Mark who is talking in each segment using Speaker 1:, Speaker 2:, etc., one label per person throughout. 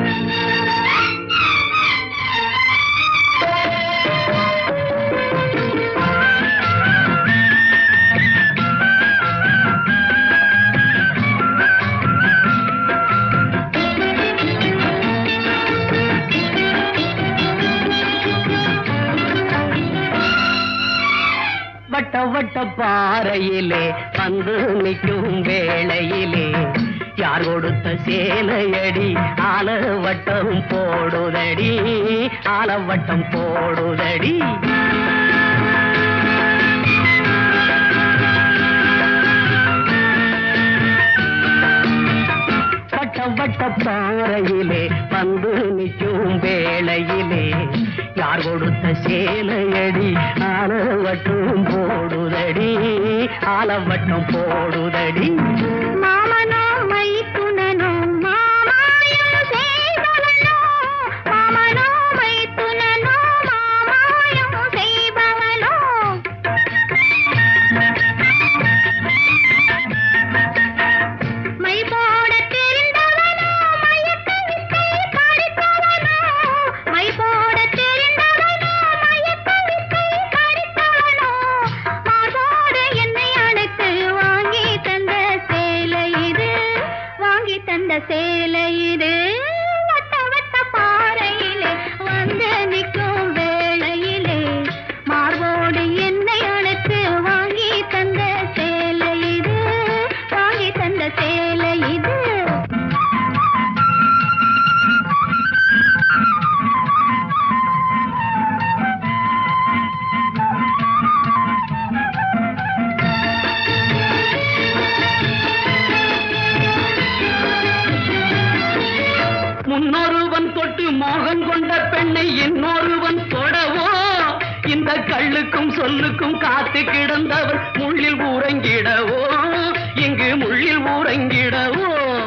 Speaker 1: வட்ட வட்ட பாறையிலே வந்து நிற்கும் வேளையிலே யார் கொடுத்த சேலையடி ஆலவட்டம் போடுதடி, ஆலவட்டம் போடுதடி. வட்ட வட்ட பாறையிலே வந்து நிற்கும் வேளையிலே யார் கொடுத்த சேலையடி ஆலவட்டம் போடுதடி, ஆலவட்டம் போடுதடி.
Speaker 2: மாமனோ மைத்துனனோ மாமாயம் செய்பவனோ, மாமனோ மைத்துனனோ மாமாயம் செய்பவனோ. மை போட தெரிந்தவனோ மயக்க வித்தை படித்தவனோ, மை போட தெரிந்தவனோ மயக்க வித்தை படித்தவனோ. மார்போடு என்னை அழைத்து வாங்கி தந்த சேலை இது, வாங்கி தந்த சேலை இது. வட்ட வட்ட பாறையிலே வந்து நிற்கும் வேளையிலே மார்போடு என்னை அழைத்து வாங்கி தந்த சேலை இது, வாங்கி தந்த சேலை இது.
Speaker 1: முன்னொருவன் தொட்டு மோகம் கொண்ட பெண்ணை இன்னொருவன் தொடவோ, இந்த கள்ளுக்கும் சொல்லுக்கும் காத்து கிடந்தவர் முள்ளில் ஊரங்கிடவோ, இங்கு முள்ளில் ஊரங்கிடவோ.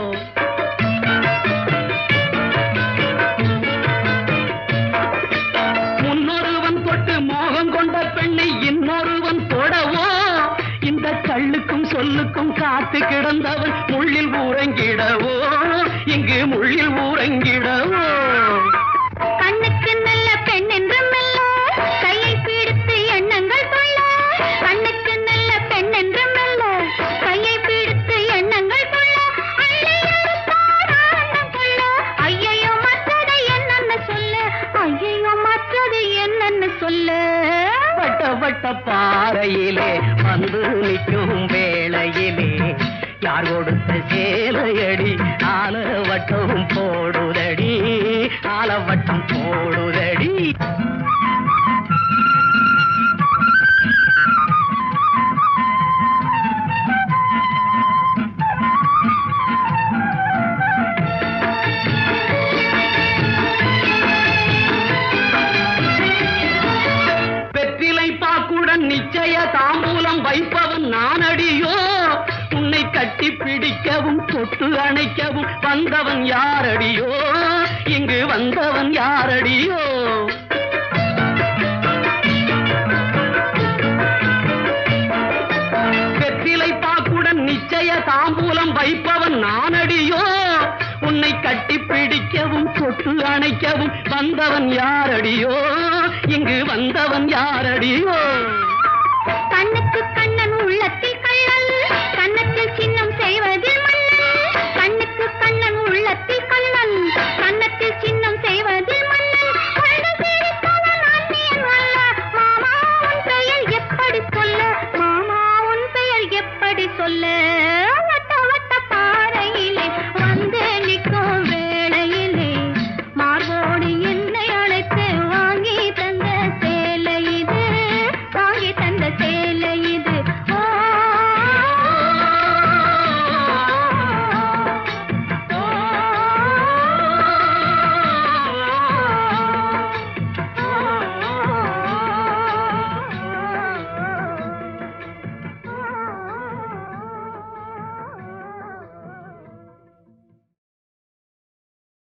Speaker 1: முன்னொருவன் தொட்டு மோகம் கொண்ட பெண்ணை இன்னொருவன் தொடவோ, இந்த கள்ளுக்கும் சொல்லுக்கும் காத்து கிடந்தவன் முள்ளில் ஊரங்கிடவோ, இங்கு முள்ளில் ஊரங்கிடவோ.
Speaker 2: கண்ணுக்கு நல்ல பெண் என்று மெல்ல கையை பிடித்து எண்ணங்கள் சொல்ல, கண்ணுக்கு நல்ல பெண் என்று மெல்ல கையை பிடித்து எண்ணங்கள் சொல்ல, அள்ளி எடுத்தார் ஆனந்தம் கொள்ள. ஐயையோ மற்றது என்னன்னு சொல்ல, ஐயையோ மற்றது என்னன்னு சொல்ல.
Speaker 1: வட்ட வட்ட பாறையிலே வந்து நிற்கும் வேளையிலே யார் கொடுத்த சேலையடி ஆலவட்டம் போடுதடி, ஆலவட்டம் போடுதடி. வெற்றிலை பாக்குடன் நிச்சய தாம்பூலம் வைப்பவன் நானடியோ, உன்னை கட்டி பிடிக்கவும் தொட்டு அணைக்கவும் வந்தவன் யாரடியோ, இங்கு வந்தவன் யாரடியோ. வெற்றிலை பாக்குடன் நிச்சய தாம்பூலம் வைப்பவன் நானடியோ, உன்னை கட்டி பிடிக்கவும் தொட்டு அணைக்கவும் வந்தவன் யாரடியோ, இங்கு வந்தவன் யாரடியோ.
Speaker 2: கண்ணுக்கு கண்ணன் உள்ளத்தில் கள்ளன், கண்ணத்தில் சின்னம் செய்வதில் மன்னன். கண்ணுக்கு கண்ணன் உள்ளத்தில் கள்ளன், கண்ணத்தில் சின்னம் செய்வதில் மன்னன். கண்டு சிரித்தவன் அந்நியன் அல்ல. மாமா உன் பெயர் எப்படி சொல்ல, மாமா உன் பெயர் எப்படி சொல்ல.